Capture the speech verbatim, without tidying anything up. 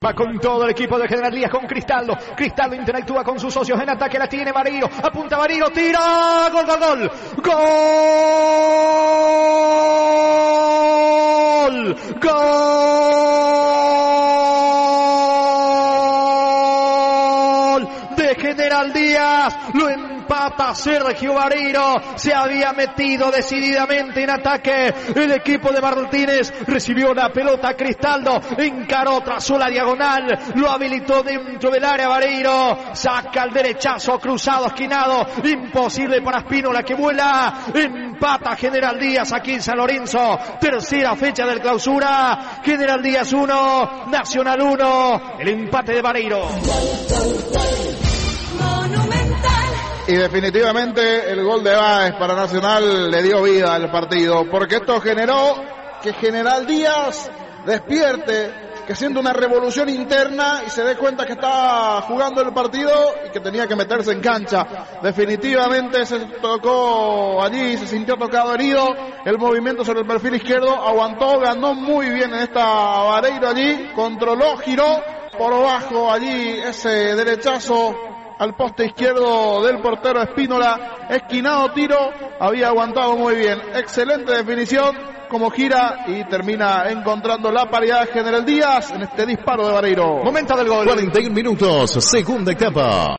Va con todo el equipo de General Díaz, con Cristaldo. Cristaldo interactúa con sus socios en ataque. La tiene Vareiro. Apunta Vareiro. Tira. Gol, gol, gol. Gol. Gol de General Díaz. Lo empata Sergio Vareiro. Se había metido decididamente en ataque el equipo de Martínez. Recibió la pelota Cristaldo, encaró tras la diagonal, lo habilitó dentro del área Vareiro, saca el derechazo cruzado, esquinado, imposible para Spínola que vuela. Empata General Díaz aquí en San Lorenzo. Tercera fecha del clausura. General Díaz uno, Nacional uno. El empate de Vareiro. Y definitivamente el gol de Báez para Nacional le dio vida al partido, porque esto generó que General Díaz despierte, que siente una revolución interna y se dé cuenta que está jugando el partido y que tenía que meterse en cancha. Definitivamente se tocó allí, se sintió tocado, herido, el movimiento sobre el perfil izquierdo, aguantó, ganó muy bien en esta Vareiro allí, controló, giró por bajo allí ese derechazo al poste izquierdo del portero Spínola, esquinado tiro, había aguantado muy bien, excelente definición, como gira y termina encontrando la paridad General Díaz en este disparo de Vareiro. Momento del gol. cuarenta y un minutos, segunda etapa.